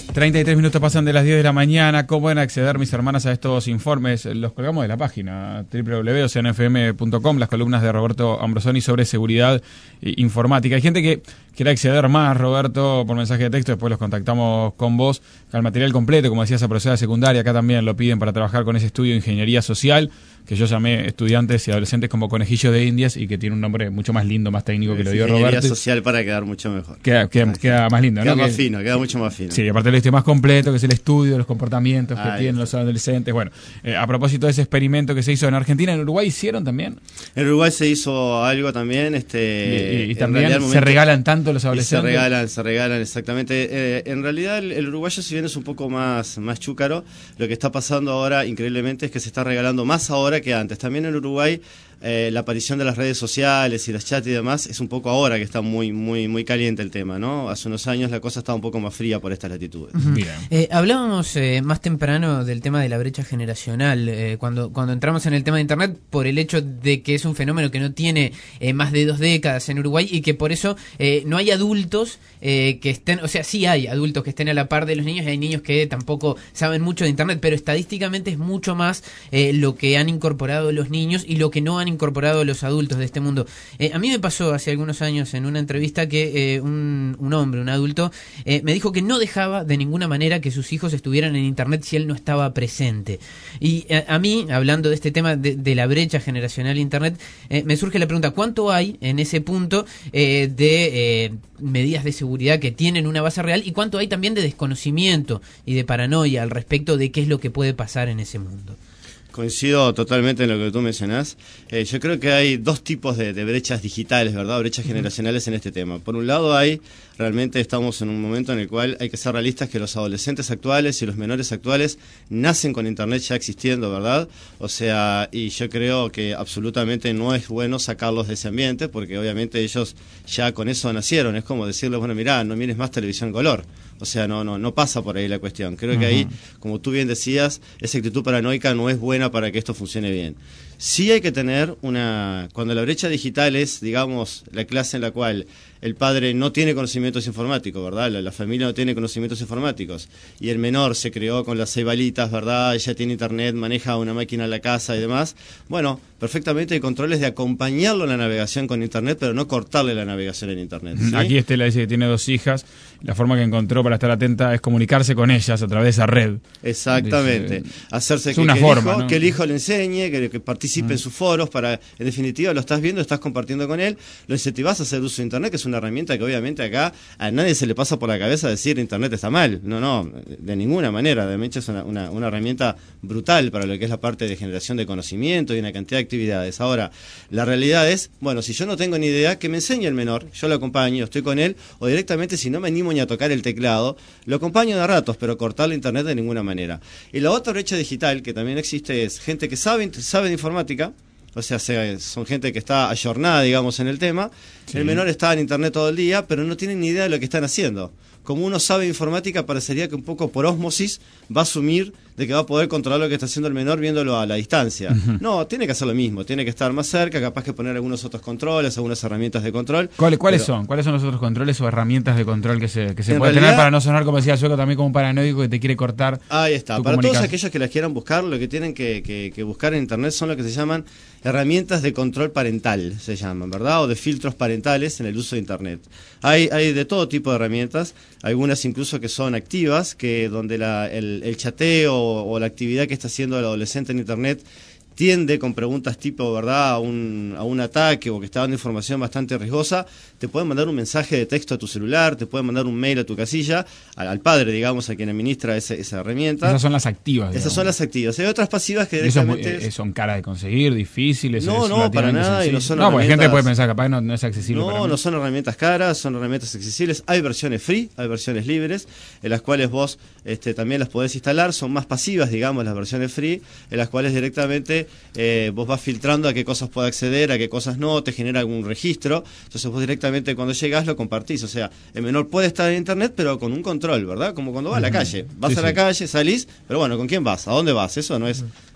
33 minutos pasan de las 10 de la mañana. ¿Cómo pueden acceder mis hermanas a estos informes? Los colgamos de la página www.oceanfm.com, las columnas de Roberto Ambrosoni sobre seguridad informática. Hay gente que quiere acceder más, Roberto, por mensaje de texto, después los contactamos con vos, al material completo, como decías, a profesora secundaria, acá también lo piden para trabajar con ese estudio de ingeniería social, que yo llamé estudiantes y adolescentes como conejillos de indias y que tiene un nombre mucho más lindo, más técnico que lo dio Roberto. Ingeniería social para quedar mucho mejor. Queda más lindo, queda ¿no? Más fino, queda mucho más fino. Sí, aparte del más completo, que es el estudio de los comportamientos que tienen los adolescentes. Bueno, a propósito de ese experimento que se hizo en Argentina, ¿en Uruguay hicieron también? En Uruguay se hizo algo también. Y también se regalan tanto los adolescentes. Se regalan, exactamente. En realidad el uruguayo, si bien es un poco más chúcaro, lo que está pasando ahora, increíblemente, es que se está regalando más ahora que antes. También en Uruguay la aparición de las redes sociales y los chats y demás es un poco ahora que está muy caliente el tema, ¿no? Hace unos años la cosa estaba un poco más fría por estas latitudes. Hablábamos más temprano del tema de la brecha generacional, cuando entramos en el tema de Internet, por el hecho de que es un fenómeno que no tiene más de 2 décadas en Uruguay y que por eso no hay adultos que estén, o sea, sí hay adultos que estén a la par de los niños y hay niños que tampoco saben mucho de Internet, pero estadísticamente es mucho más lo que han incorporado los niños y lo que no han incorporado los adultos de este mundo. A mí me pasó hace algunos años en una entrevista que un hombre, un adulto, me dijo que no dejaba de ninguna manera que sus hijos estuvieran en Internet si él no estaba presente. Y a mí, hablando de este tema de la brecha generacional Internet, me surge la pregunta, ¿cuánto hay en ese punto de medidas de seguridad que tienen una base real y cuánto hay también de desconocimiento y de paranoia al respecto de qué es lo que puede pasar en ese mundo? Coincido totalmente en lo que tú mencionás. Yo creo que hay 2 tipos de brechas digitales, ¿verdad? Brechas generacionales en este tema. Por un lado realmente estamos en un momento en el cual hay que ser realistas que los adolescentes actuales y los menores actuales nacen con Internet ya existiendo, ¿verdad? O sea, y yo creo que absolutamente no es bueno sacarlos de ese ambiente porque obviamente ellos ya con eso nacieron. Es como decirles, bueno, mirá, no mires más televisión en color. O sea, no pasa por ahí la cuestión. Creo que ahí, como tú bien decías, esa actitud paranoica no es buena para que esto funcione bien. Sí hay que tener cuando la brecha digital es, digamos, la clase en la cual el padre no tiene conocimientos informáticos, ¿verdad? La familia no tiene conocimientos informáticos y el menor se crió con las 6 balitas, ¿verdad? Ya tiene Internet, maneja una máquina en la casa y demás. Bueno, perfectamente hay controles de acompañarlo en la navegación con Internet, pero no cortarle la navegación en Internet, ¿sí? Aquí Estela dice que tiene 2 hijas. La forma que encontró para estar atenta es comunicarse con ellas a través de esa red. Exactamente. Dice, hacerse que el hijo le enseñe, que participe en sus foros, para, en definitiva, lo estás viendo, estás compartiendo con él, lo incentivás a hacer uso de Internet, que es una herramienta que obviamente acá a nadie se le pasa por la cabeza decir Internet está mal. No, de ninguna manera. De hecho es una herramienta brutal para lo que es la parte de generación de conocimiento y una cantidad de actividades. Ahora, la realidad es, bueno, si yo no tengo ni idea, que me enseñe el menor, yo lo acompaño, estoy con él, o directamente si no me animo ni a tocar el teclado, lo acompaño de ratos, pero cortarle Internet de ninguna manera. Y la otra brecha digital que también existe es gente que sabe de informática, o sea, son gente que está ayornada, digamos, en el tema. Sí. El menor está en Internet todo el día, pero no tiene ni idea de lo que están haciendo. Como uno sabe informática, parecería que un poco por ósmosis va a asumir de que va a poder controlar lo que está haciendo el menor viéndolo a la distancia. No, tiene que hacer lo mismo, tiene que estar más cerca, capaz que poner algunos otros controles, algunas herramientas de control. ¿Cuáles son los otros controles o herramientas de control que se puede tener para no sonar, como decía Sueco, también como un paranoico que te quiere cortar? Ahí está. Para todos aquellos que las quieran buscar, lo que tienen que buscar en Internet son lo que se llaman herramientas de control parental, se llaman, ¿verdad? O de filtros parentales en el uso de Internet. Hay de todo tipo de herramientas, algunas incluso que son activas, que donde el chateo o la actividad que está haciendo el adolescente en Internet tiende con preguntas tipo, ¿verdad?, a un ataque o que está dando información bastante riesgosa, te pueden mandar un mensaje de texto a tu celular, te pueden mandar un mail a tu casilla, al padre, digamos, a quien administra esa herramienta. Esas son las activas. Esas son las activas. Hay otras pasivas que directamente... ¿Son caras de conseguir, difíciles? No, para nada. Y no son porque gente puede pensar, capaz no es accesible. No son herramientas caras, son herramientas accesibles. Hay versiones free, hay versiones libres, en las cuales vos también las podés instalar. Son más pasivas, digamos, las versiones free, en las cuales directamente vos vas filtrando a qué cosas puede acceder, a qué cosas no, te genera algún registro. Entonces vos directamente cuando llegás lo compartís. O sea, el menor puede estar en Internet, pero con un control, ¿verdad? Como cuando va a la calle. Vas a la calle, salís, pero bueno, ¿con quién vas? ¿A dónde vas? Eso no es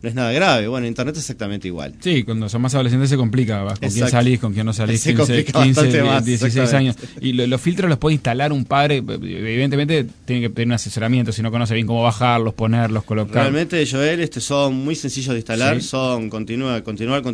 no es nada grave. Bueno, en Internet es exactamente igual. Sí, cuando son más adolescentes se complica, con quién salís, con quién no salís, Se 15, complica 15 más, 16 años. Y los filtros los puede instalar un padre, evidentemente tiene que tener un asesoramiento, si no conoce bien cómo bajarlos, ponerlos, colocar. Realmente, Joel, son muy sencillos de instalar, Sí. son continuar,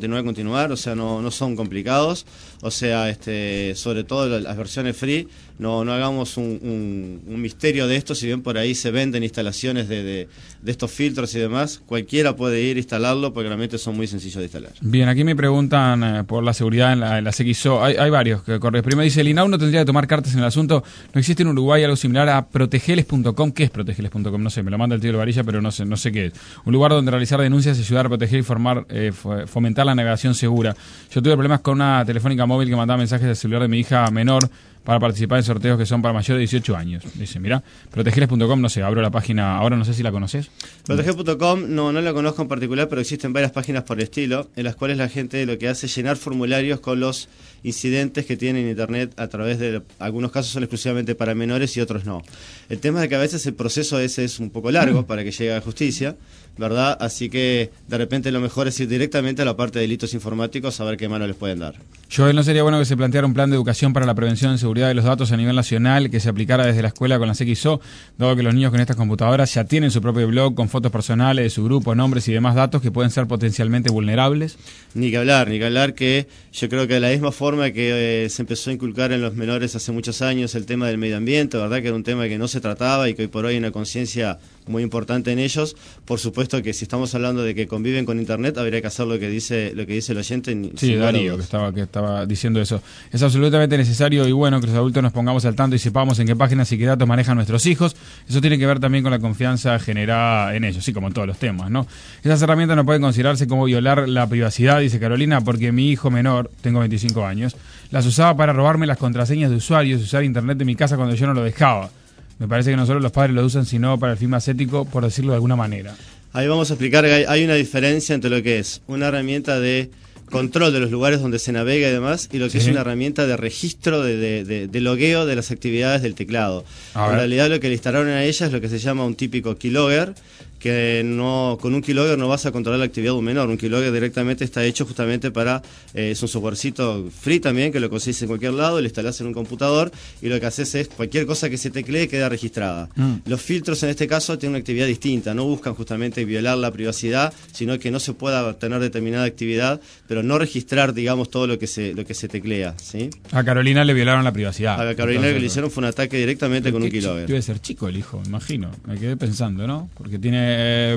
o sea, no son complicados. O sea, sobre todo las versiones free, no hagamos un misterio de esto, si bien por ahí se venden instalaciones de estos filtros y demás, cualquiera puede ir a instalarlo porque realmente son muy sencillos de instalar. Bien, aquí me preguntan por la seguridad en las XO. Hay varios que corren. Primero dice, el INAU no tendría que tomar cartas en el asunto. No existe en Uruguay algo similar a protegeles.com. ¿Qué es protegeles.com? No sé, me lo manda el tío Varilla, pero no sé qué es. Un lugar donde realizar denuncias, ayudar a proteger y fomentar la navegación segura. Yo tuve problemas con una telefónica móvil que mandaba mensajes del celular de mi hija menor para participar en sorteos que son para mayores de 18 años. Dice, mira, protegeles.com, no sé, abro la página, ahora no sé si la conoces. Proteger.com no la conozco en particular, pero existen varias páginas por el estilo, en las cuales la gente lo que hace es llenar formularios con los incidentes que tienen en Internet a través de, algunos casos son exclusivamente para menores y otros no. El tema es que a veces el proceso ese es un poco largo para que llegue a justicia, ¿verdad? Así que de repente lo mejor es ir directamente a la parte de delitos informáticos a ver qué mano les pueden dar. Joel, ¿no sería bueno que se planteara un plan de educación para la prevención y seguridad de los datos a nivel nacional que se aplicara desde la escuela con las XO, dado que los niños con estas computadoras ya tienen su propio blog con fotos personales de su grupo, nombres y demás datos que pueden ser potencialmente vulnerables? Ni que hablar que yo creo que de la misma forma que se empezó a inculcar en los menores hace muchos años el tema del medio ambiente, ¿verdad? Que era un tema que no se trataba y que hoy por hoy hay una conciencia muy importante en ellos. Por supuesto que si estamos hablando de que conviven con Internet, habría que hacer lo que dice el oyente. Sí, Darío, que estaba diciendo eso. Es absolutamente necesario y bueno que los adultos nos pongamos al tanto y sepamos en qué páginas y qué datos manejan nuestros hijos. Eso tiene que ver también con la confianza generada en ellos, sí, como en todos los temas, ¿no? Esas herramientas no pueden considerarse como violar la privacidad, dice Carolina, porque mi hijo menor, tengo 25 años, las usaba para robarme las contraseñas de usuarios y usar Internet de mi casa cuando yo no lo dejaba. Me parece que no solo los padres lo usan, sino para el fin más ético, por decirlo de alguna manera. Ahí vamos a explicar que hay una diferencia entre lo que es una herramienta de control de los lugares donde se navega y demás, y lo que es una herramienta de registro, de logueo de las actividades del teclado. En realidad lo que le instalaron a ella es lo que se llama un típico keylogger, que con un keylogger no vas a controlar la actividad de un menor. Un keylogger directamente está hecho justamente para, es un softwarecito free también, que lo conseguís en cualquier lado, lo instalás en un computador y lo que haces es cualquier cosa que se teclee queda registrada. Los filtros en este caso tienen una actividad distinta, no buscan justamente violar la privacidad, sino que no se pueda tener determinada actividad, pero no registrar, digamos, todo lo que se teclea, ¿sí? A Carolina le violaron la privacidad. A Carolina lo que le hicieron fue un ataque directamente con un keylogger. Debe ser chico el hijo, imagino. Me quedé pensando, ¿no? Porque tiene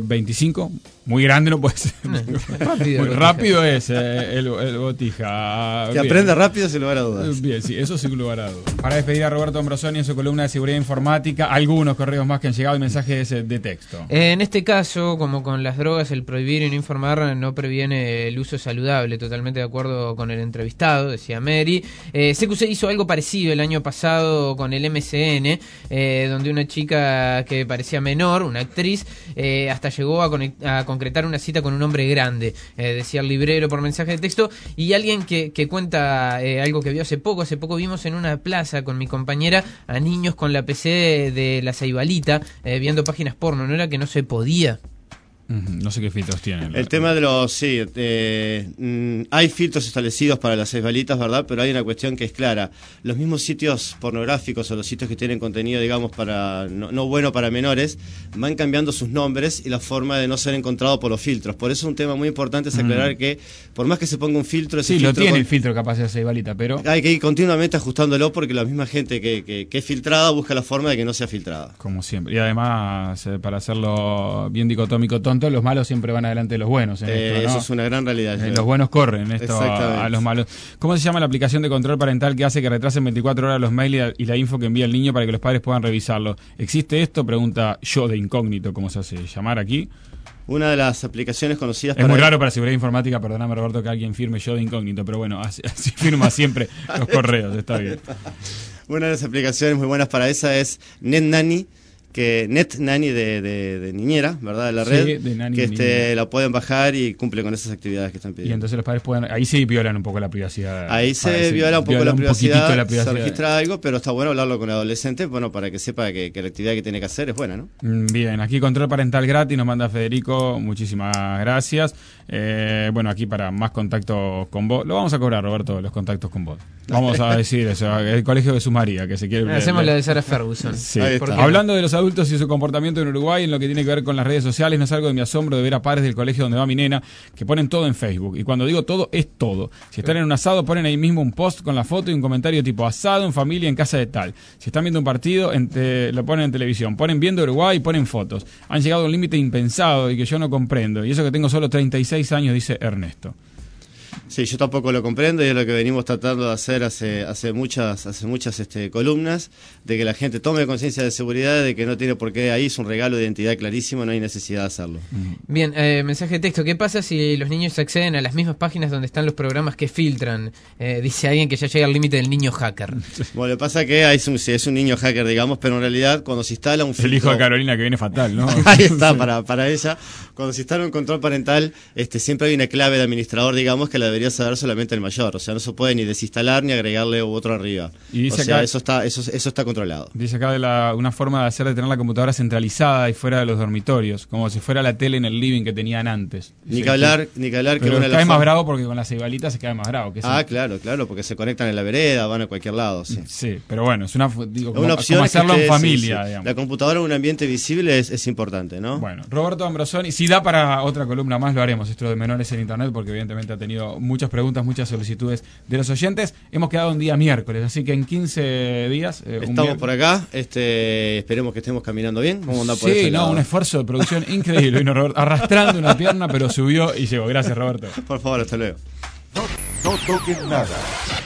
25, muy grande no puede ser. Rápido, muy rápido es el Botija. Que aprende rápido sin lugar a dudas. Bien, sí, eso sin lugar a dudas. Para despedir a Roberto Ambrosoni en su columna de seguridad informática, algunos correos más que han llegado y mensajes de texto. En este caso, como con las drogas, el prohibir y no informar no previene el uso saludable. Totalmente de acuerdo con el entrevistado, decía Mary. CQC hizo algo parecido el año pasado con el MCN, donde una chica que parecía menor, una actriz, hasta llegó a concretar una cita con un hombre grande, decía el librero por mensaje de texto. Y alguien que cuenta algo que vio hace poco vimos en una plaza con mi compañera a niños con la PC de la Ceibalita viendo páginas porno. ¿No era que no se podía? No sé qué filtros tienen. El tema de los... Sí, hay filtros establecidos para las Ceibalitas, ¿verdad? Pero hay una cuestión que es clara. Los mismos sitios pornográficos o los sitios que tienen contenido, digamos, para no bueno para menores, van cambiando sus nombres y la forma de no ser encontrado por los filtros. Por eso un tema muy importante es aclarar que, por más que se ponga un filtro... Sí, lo tiene el filtro capaz de Ceibalita, pero... Hay que ir continuamente ajustándolo porque la misma gente que es filtrada busca la forma de que no sea filtrada. Como siempre. Y además, para hacerlo bien dicotómico tonto, los malos siempre van adelante de los buenos. Esto, ¿no? Eso es una gran realidad. Los buenos corren a los malos. ¿Cómo se llama la aplicación de control parental que hace que retrasen 24 horas los mails y la info que envía el niño para que los padres puedan revisarlo? ¿Existe esto? Pregunta yo de incógnito, ¿cómo se hace llamar aquí? Una de las aplicaciones conocidas es muy raro para seguridad informática, perdóname Roberto, que alguien firme yo de incógnito, pero bueno, así firma siempre los correos, está bien. Una de las aplicaciones muy buenas para esa es NetNanny, que Net Nanny de niñera, ¿verdad? De la red, de nanny que la pueden bajar y cumple con esas actividades que están pidiendo. Y entonces los padres pueden, ahí sí violan un poco la privacidad. Ahí se viola un poco la privacidad, la privacidad, se registra algo, pero está bueno hablarlo con el adolescente, bueno, para que sepa que la actividad que tiene que hacer es buena, ¿no? Bien, aquí control parental gratis nos manda Federico, muchísimas gracias. Bueno, aquí para más contactos con vos, lo vamos a cobrar, Roberto, los contactos con vos. Vamos a decir eso, el colegio de su María, que se quiere... Hacemos la de Sara Ferguson. Sí. Hablando de los adultos y su comportamiento en Uruguay, en lo que tiene que ver con las redes sociales, no es algo de mi asombro de ver a padres del colegio donde va mi nena, que ponen todo en Facebook. Y cuando digo todo, es todo. Si están en un asado, ponen ahí mismo un post con la foto y un comentario tipo asado en familia en casa de tal. Si están viendo un partido, lo ponen en televisión. Ponen viendo Uruguay y ponen fotos. Han llegado a un límite impensado y que yo no comprendo. Y eso que tengo solo 36 años, dice Ernesto. Sí, yo tampoco lo comprendo y es lo que venimos tratando de hacer hace muchas columnas, de que la gente tome conciencia de seguridad, de que no tiene por qué, ahí es un regalo de identidad clarísimo, no hay necesidad de hacerlo. Bien, mensaje de texto, ¿qué pasa si los niños acceden a las mismas páginas donde están los programas que filtran? Dice alguien que ya llega al límite del niño hacker. Bueno, lo que pasa es que es un niño hacker, digamos, pero en realidad cuando se instala un filtro... El hijo de Carolina que viene fatal, ¿no? Ahí está, para ella. Cuando se instala un control parental, siempre hay una clave de administrador, digamos, que la debería saber solamente el mayor, o sea, no se puede ni desinstalar ni agregarle otro arriba. Y dice o sea, acá, eso está controlado. Dice acá una forma de hacer de tener la computadora centralizada y fuera de los dormitorios, como si fuera la tele en el living que tenían antes. Ni que hablar pero que una cae más bravo porque con las ceibalitas se cae más bravo. Claro, porque se conectan en la vereda, van a cualquier lado. Sí, pero bueno, es una opción, como hacerlo en familia, sí. digamos. La computadora en un ambiente visible es importante, ¿no? Bueno, Roberto Ambrosoni, si da para otra columna más, lo haremos, esto de menores en internet, porque evidentemente ha tenido muchas preguntas, muchas solicitudes de los oyentes. Hemos quedado un día miércoles, así que en 15 días... Estamos por acá, esperemos que estemos caminando bien. Vamos a andar por sí, un esfuerzo de producción increíble. Vino Roberto arrastrando una pierna, pero subió y llegó. Gracias, Roberto. Por favor, hasta luego. No toquen nada.